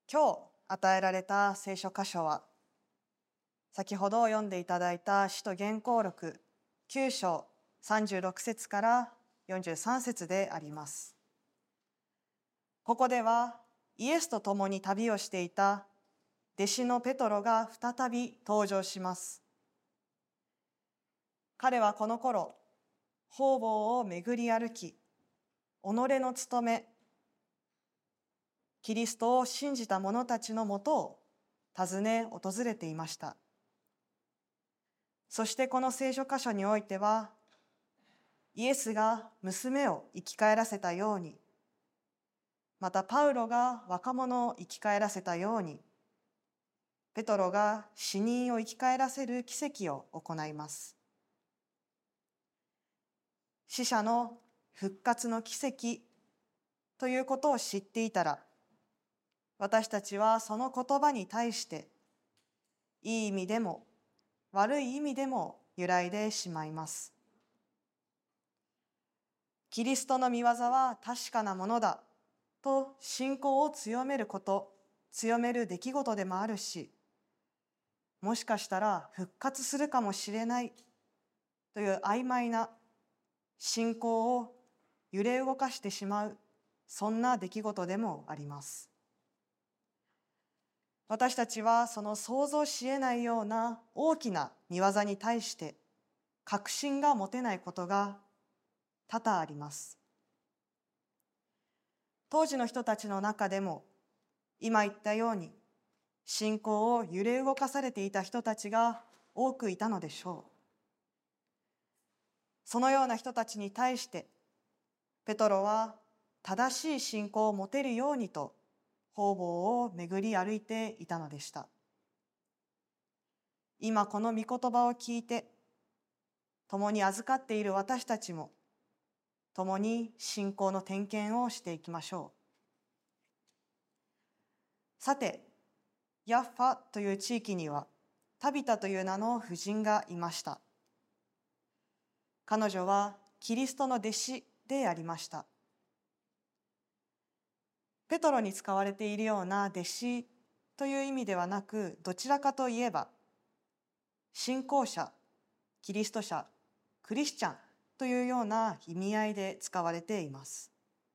今日与えられた聖書箇所は、先ほど読んでいただいた使徒言行録9章36節から43節であります。ここではイエスと共に旅をしていた弟子のペトロが再び登場します。彼はこの頃、方々を巡り歩き、己の務め、キリストを信じた者たちのもとを訪ね訪れていました。そしてこの聖書箇所においては、イエスが娘を生き返らせたように、またパウロが若者を生き返らせたように、ペトロが死人を生き返らせる奇跡を行います。死者の復活の奇跡ということを知っていたら、私たちはその言葉に対して、いい意味でも悪い意味でも揺らいでしまいます。キリストの御業は確かなものだと信仰を強めること、強める出来事でもあるし、もしかしたら復活するかもしれないという曖昧な信仰を揺れ動かしてしまう、そんな出来事でもあります。私たちはその想像し得ないような大きな御業に対して確信が持てないことが多々あります。当時の人たちの中でも、今言ったように信仰を揺れ動かされていた人たちが多くいたのでしょう。そのような人たちに対してペトロは正しい信仰を持てるようにと方々を巡り歩いていたのでした。今この御言葉を聞いて共に預かっている私たちも共に信仰の点検をしていきましょう。さて、ヤッファという地域にはタビタという名の婦人がいました。彼女はキリストの弟子でありました。ペトロに使われているような弟子という意味ではなく、どちらかといえば信仰者、キリスト者、クリスチャンというような意味合いで使われています。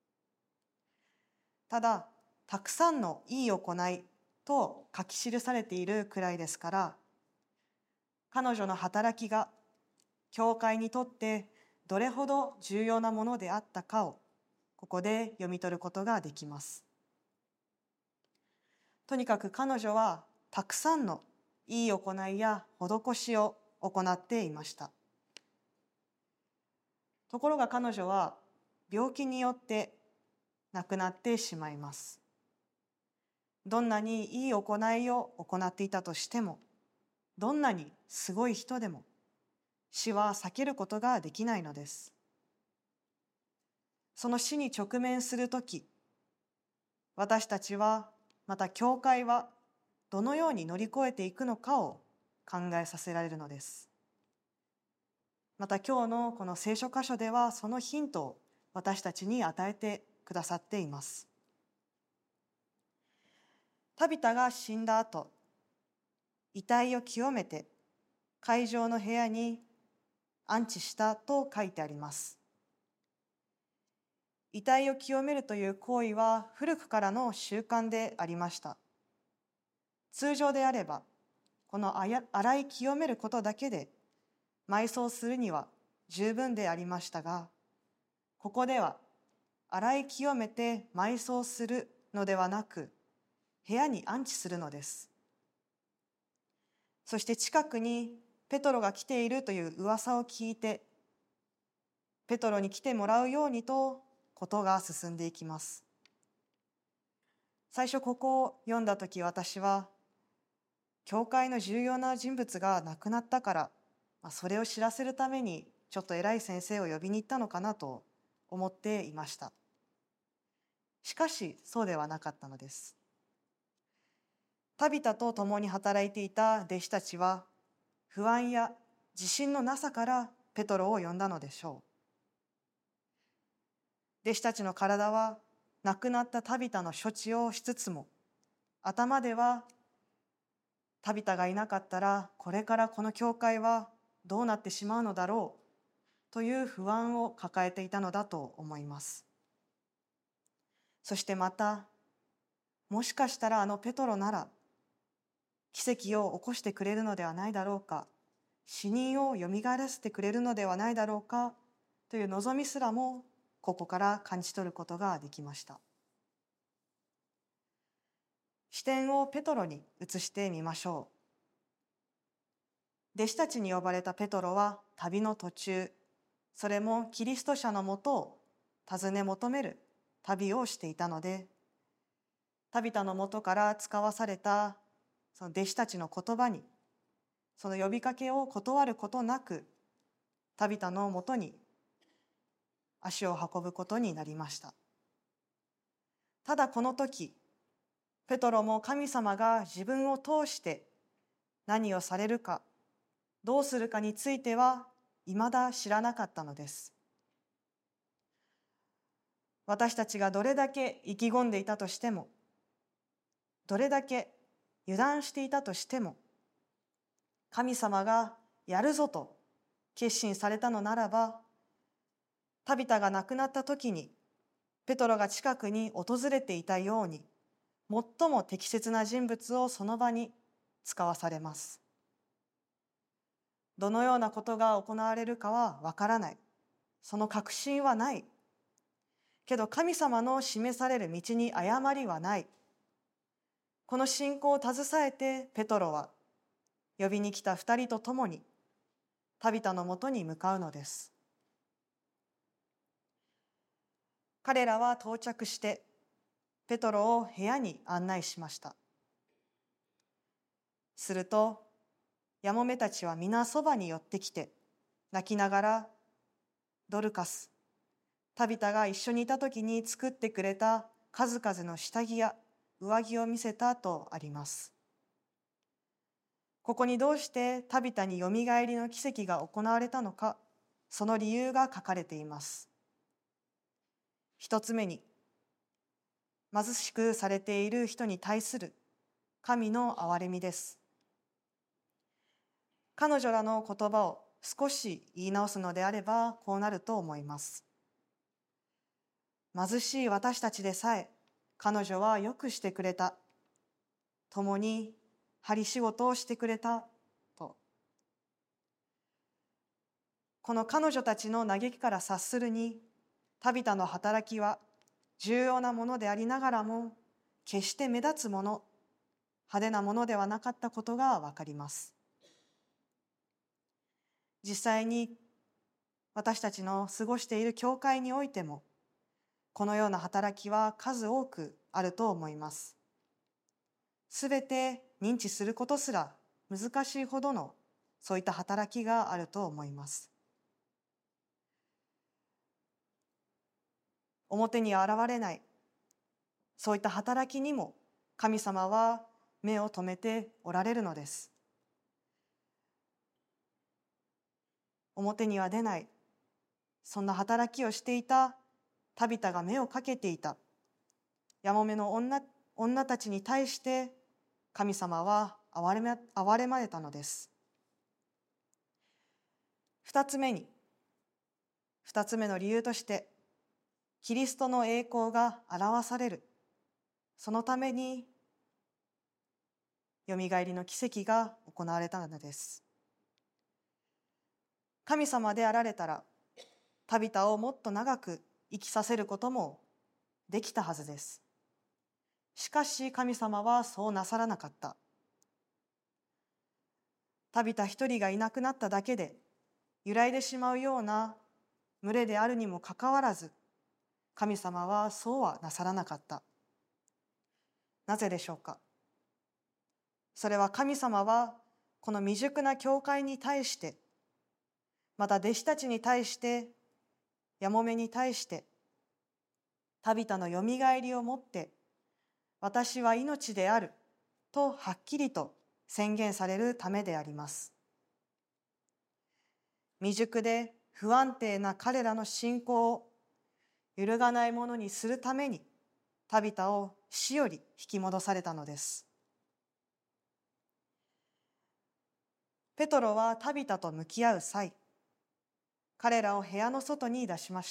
ただ、たくさんのいい行いと書き記されているくらいですから、彼女の働きが教会にとってどれほど重要なものであったかをここで読み取ることができます。とにかく彼女はたくさんのいい行いや施しを行っていました。ところが彼女は病気によって亡くなってしまいます。どんなにいい行いを行っていたとしても、どんなにすごい人でも、死は避けることができないのです。その死に直面するとき、私たちは、また教会はどのように乗り越えていくのかを考えさせられるのです。また今日のこの聖書箇所ではそのヒントを私たちに与えてくださっています。タビタが死んだ後、遺体を清めて会場の部屋に安置したと書いてあります。遺体を清めるという行為は古くからの習慣でありました。通常であれば、この洗い清めることだけで埋葬するには十分でありましたが、ここでは洗い清めて埋葬するのではなく、部屋に安置するのです。そして近くにペトロが来ているという噂を聞いて、ペトロに来てもらうようにとことが進んでいきます。最初ここを読んだとき、私は教会の重要な人物が亡くなったから、それを知らせるためにちょっと偉い先生を呼びに行ったのかなと思っていました。しかしそうではなかったのです。タビタと共に働いていた弟子たちは不安や自信のなさからペトロを呼んだのでしょう。弟子たちの体は亡くなったタビタの処置をしつつも、 頭ではタビタがいなかったらこれからこの教会はどうなってしまうのだろうという不安を抱えていたのだと思います。そしてまた、もしかしたらあのペトロなら奇跡を起こしてくれるのではないだろうか、死人をよみがえらせてくれるのではないだろうかという望みすらもここから感じ取ることができました。視点をペトロに移してみましょう。弟子たちに呼ばれたペトロは旅の途中、それもキリスト者のもとを尋ね求める旅をしていたので、タビタのもとから使わされたその弟子たちの言葉に、その呼びかけを断ることなく、タビタのもとに足を運ぶことになりました。ただこの時、ペトロも神様が自分を通して何をされるか、どうするかについては未だ知らなかったのです。私たちがどれだけ意気込んでいたとしても、どれだけ油断していたとしても、神様がやるぞと決心されたのならば、タビタが亡くなった時にペトロが近くに訪れていたように、最も適切な人物をその場に使わされます。どのようなことが行われるかはわからない。その確信はない。けど神様の示される道に誤りはない。この信仰を携えてペトロは呼びに来た二人と共にタビタのもとに向かうのです。彼らは到着してペトロを部屋に案内しました。するとやもめたちは皆そばに寄ってきて泣きながら、ドルカス、タビタが一緒にいた時に作ってくれた数々の下着や上着を見せたとあります。ここにどうしてタビタによみがえりの奇跡が行われたのか、その理由が書かれています。一つ目に、貧しくされている人に対する神の憐れみです。彼女らの言葉を少し言い直すのであればこうなると思います。貧しい私たちでさえ彼女はよくしてくれた。共に針仕事をしてくれたと。この彼女たちの嘆きから察するに、タビタの働きは重要なものでありながらも決して目立つもの、派手なものではなかったことがわかります。実際に私たちの過ごしている教会においても、このような働きは数多くあると思います。すべて認知することすら難しいほどのそういった働きがあると思います。表には現れない、そういった働きにも神様は目を留めておられるのです。表には出ない、そんな働きをしていたタビタが目をかけていたやもめの女たちに対して神様は憐れまれたのです。二つ目の理由として、キリストの栄光が表される、そのためによみがえりの奇跡が行われたのです。神様であられたら、タビタをもっと長く生きさせることもできたはずです。しかし神様はそうなさらなかった。タビタ一人がいなくなっただけで揺らいでしまうような群れであるにもかかわらず、神様はそうはなさらなかった。なぜでしょうか。それは神様はこの未熟な教会に対して、また弟子たちに対して、やもめに対して、タビタのよみがえりをもって、私は命であるとはっきりと宣言されるためであります。未熟で不安定な彼らの信仰を揺るがないものにするために、タビタを死より引き戻されたのです。ペトロはタビタと向き合う際、彼らを部屋の外に出しました。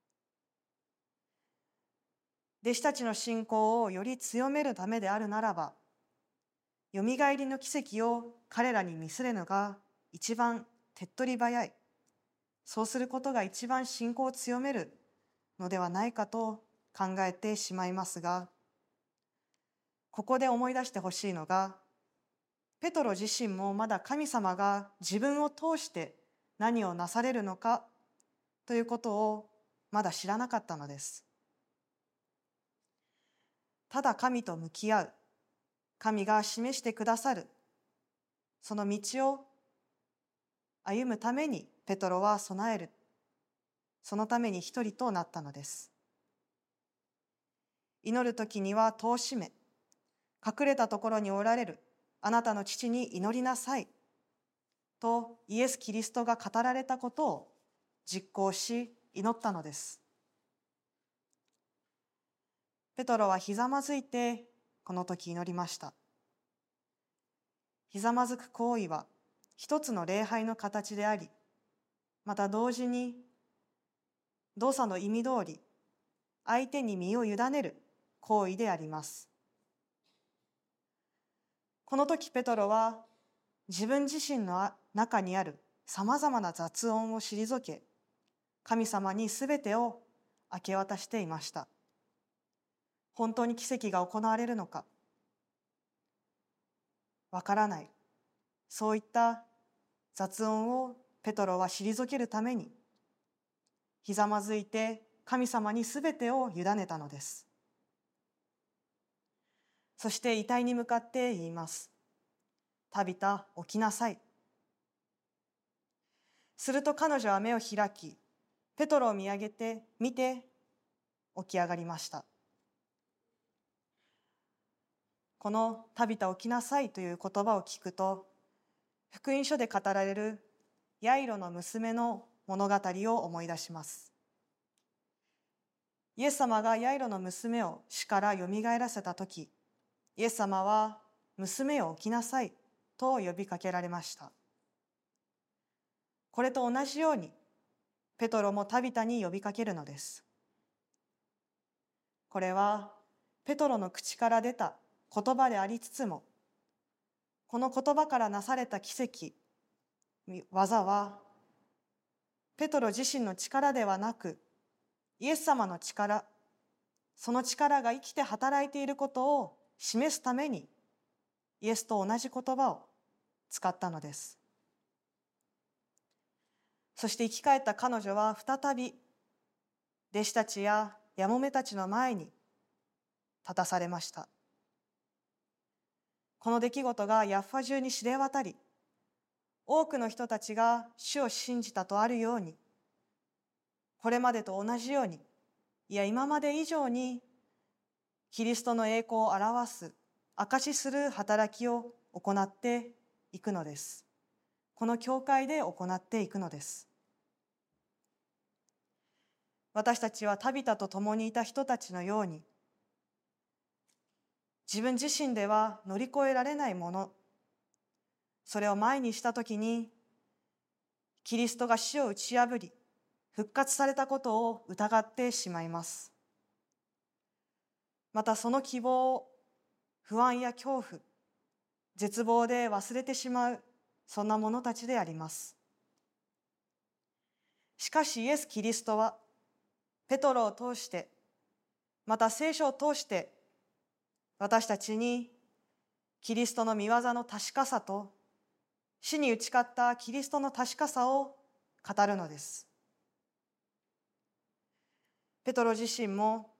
弟子たちの信仰をより強めるためであるならば、よみがえりの奇跡を彼らに見せるのが一番手っ取り早い。そうすることが一番信仰を強めるのではないかと考えてしまいますが、ここで思い出してほしいのが、ペトロ自身もまだ神様が自分を通して何をなされるのかということをまだ知らなかったのです。ただ神と向き合う、神が示してくださる、その道を歩むためにペトロは備える。そのために一人となったのです。祈るときには戸を閉め、隠れたところにおられるあなたの父に祈りなさいとイエス・キリストが語られたことを実行し祈ったのです。ペトロはひざまずいてこの時祈りました。ひざまずく行為は一つの礼拝の形であり、また同時に動作の意味通り相手に身を委ねる行為であります。この時ペトロは自分自身の中にあるさまざまな雑音を退け、神様にすべてを明け渡していました。本当に奇跡が行われるのかわからない。そういった雑音をペトロは退けるためにひざまずいて神様にすべてを委ねたのです。そして遺体に向かって言います。タビタ、起きなさい。すると彼女は目を開き、ペトロを見て起き上がりました。このタビタ起きなさいという言葉を聞くと、福音書で語られるヤイロの娘の物語を思い出します。イエス様がヤイロの娘を死からよみがえらせたとき、イエス様は娘よ起きなさいと呼びかけられました。これと同じように、ペトロもタビタに呼びかけるのです。これはペトロの口から出た言葉でありつつも、この言葉からなされた奇跡、技は、ペトロ自身の力ではなく、イエス様の力、その力が生きて働いていることを示すために、イエスと同じ言葉を使ったのです。そして生き返った彼女は再び、弟子たちややもめたちの前に立たされました。この出来事がヤッファ中に知れ渡り、多くの人たちが主を信じたとあるように、これまでと同じように、いや今まで以上にキリストの栄光を表す、証しする働きを行っていくのです。この教会で行っていくのです。私たちはタビタと共にいた人たちのように、自分自身では乗り越えられないもの、それを前にしたときに、キリストが死を打ち破り、復活されたことを疑ってしまいます。またその希望を不安や恐怖、絶望で忘れてしまう、そんな者たちであります。しかしイエス・キリストは、ペトロを通して、また聖書を通して、私たちにキリストの御業の確かさと、死に打ち勝ったキリストの確かさを語るのです。ペトロ自身も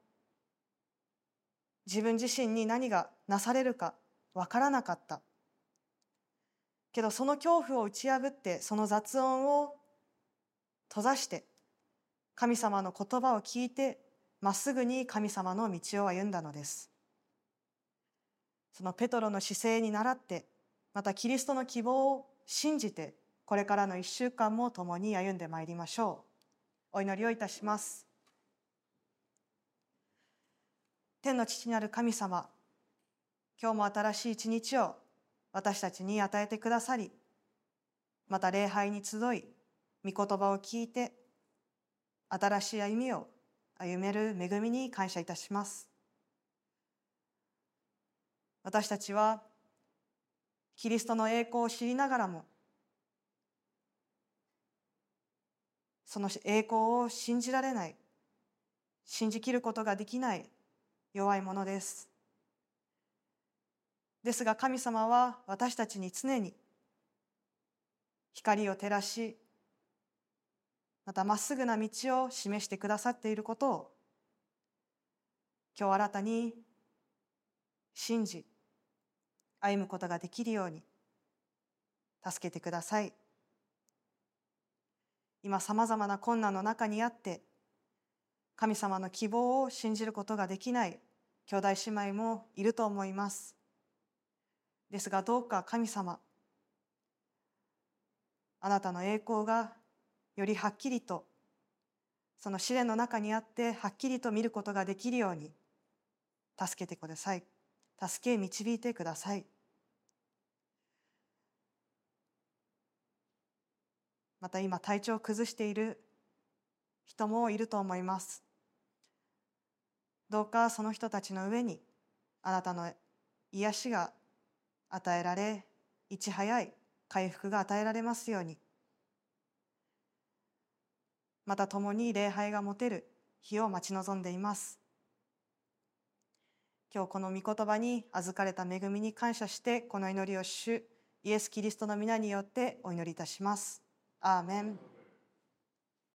自分自身に何がなされるかわからなかった。けどその恐怖を打ち破って、その雑音を閉ざして、神様の言葉を聞いて、まっすぐに神様の道を歩んだのです。そのペトロの姿勢に倣って、またキリストの希望を信じて、これからの1週間も共に歩んでまいりましょう。お祈りをいたします。 天の父なる神様、今日も新しい一日を私たちに与えてくださり、また礼拝に集い、御言葉を聞いて、新しい歩みを歩める恵みに感謝いたします。私たちはキリストの栄光を知りながらも、その栄光を信じられない、信じきることができない弱いものです。ですが神様は私たちに常に光を照らし、またまっすぐな道を示してくださっていることを、今日新たに信じ、歩むことができるように助けてください。今さまざまな困難の中にあって、神様の希望を信じることができない兄弟姉妹もいると思います。ですがどうか神様、あなたの栄光がよりはっきりと、その試練の中にあってはっきりと見ることができるように助けてください。助け導いてください。また今体調を崩している人もいると思います。どうかその人たちの上にあなたの癒しが与えられ、いち早い回復が与えられますように、また共に礼拝が持てる日を待ち望んでいます。今日この御言葉に預かれた恵みに感謝して、この祈りを主イエス・キリストの皆によってお祈りいたします。アーメン。